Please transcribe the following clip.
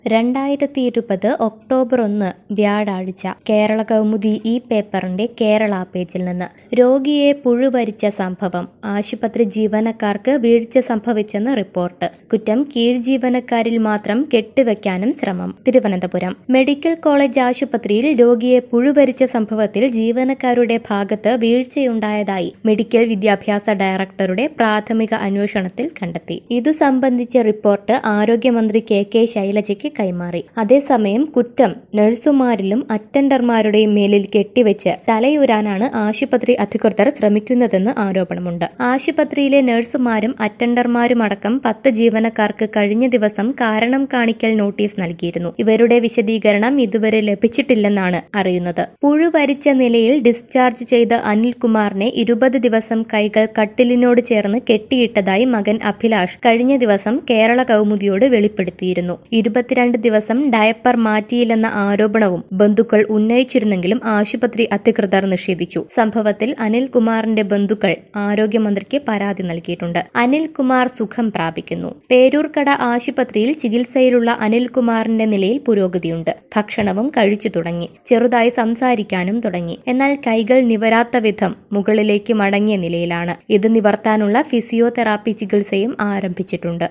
2020 October 1 വ്യാഴാഴ്ച കേരള കൗമുദി ഈ പേപ്പറിന്റെ കേരള പേജിൽ നിന്ന് രോഗിയെ പുഴുവരിച്ച സംഭവം ആശുപത്രി ജീവനക്കാർക്ക് വീഴ്ച സംഭവിച്ചെന്ന് റിപ്പോർട്ട് കുറ്റം കീഴ് ജീവനക്കാരിൽ മാത്രം കെട്ടിവെക്കാനും ശ്രമം തിരുവനന്തപുരം മെഡിക്കൽ കോളേജ് ആശുപത്രിയിൽ രോഗിയെ പുഴുവരിച്ച സംഭവത്തിൽ ജീവനക്കാരുടെ ഭാഗത്ത് വീഴ്ചയുണ്ടായതായി മെഡിക്കൽ വിദ്യാഭ്യാസ ഡയറക്ടറുടെ പ്രാഥമിക അന്വേഷണത്തിൽ കണ്ടെത്തി. ഇതു സംബന്ധിച്ച റിപ്പോർട്ട് ആരോഗ്യമന്ത്രി കെ ശൈലജയ്ക്ക് കൈമാറി. അതേസമയം കുറ്റം നഴ്സുമാരിലും അറ്റൻഡർമാരുടെയും മേലിൽ കെട്ടിവെച്ച് തലയൂരാനാണ് ആശുപത്രി അധികൃതർ ശ്രമിക്കുന്നതെന്ന് ആരോപണമുണ്ട്. ആശുപത്രിയിലെ നഴ്സുമാരും അറ്റൻഡർമാരുമടക്കം 10 ജീവനക്കാർക്ക് കഴിഞ്ഞ ദിവസം കാരണം കാണിക്കൽ നോട്ടീസ് നൽകിയിരുന്നു. ഇവരുടെ വിശദീകരണം ഇതുവരെ ലഭിച്ചിട്ടില്ലെന്നാണ് അറിയുന്നത്. പുഴുവരിച്ച നിലയിൽ ഡിസ്ചാർജ് ചെയ്ത അനിൽകുമാറിനെ 20 ദിവസം കൈകൾ കട്ടിലിനോട് ചേർന്ന് കെട്ടിയിട്ടതായി മകൻ അഭിലാഷ് കഴിഞ്ഞ ദിവസം കേരള കൗമുദിയോട് വെളിപ്പെടുത്തിയിരുന്നു. 22 ദിവസം ഡയപ്പർ മാറ്റിയില്ലെന്ന ആരോപണവും ബന്ധുക്കൾ ഉന്നയിച്ചിരുന്നെങ്കിലും ആശുപത്രി അധികൃതർ നിഷേധിച്ചു. സംഭവത്തിൽ അനിൽകുമാറിന്റെ ബന്ധുക്കൾ ആരോഗ്യമന്ത്രിക്ക് പരാതി നൽകിയിട്ടുണ്ട്. അനിൽകുമാർ സുഖം പ്രാപിക്കുന്നു. പേരൂർക്കട ആശുപത്രിയിൽ ചികിത്സയിലുള്ള അനിൽകുമാറിന്റെ നിലയിൽ പുരോഗതിയുണ്ട്. ഭക്ഷണവും കഴിച്ചു തുടങ്ങി. ചെറുതായി സംസാരിക്കാനും തുടങ്ങി. എന്നാൽ കൈകൾ നിവരാത്ത വിധം മുകളിലേക്ക് മടങ്ങിയ നിലയിലാണ്. ഇത് നിവർത്താനുള്ള ഫിസിയോതെറാപ്പി ചികിത്സയും ആരംഭിച്ചിട്ടുണ്ട്.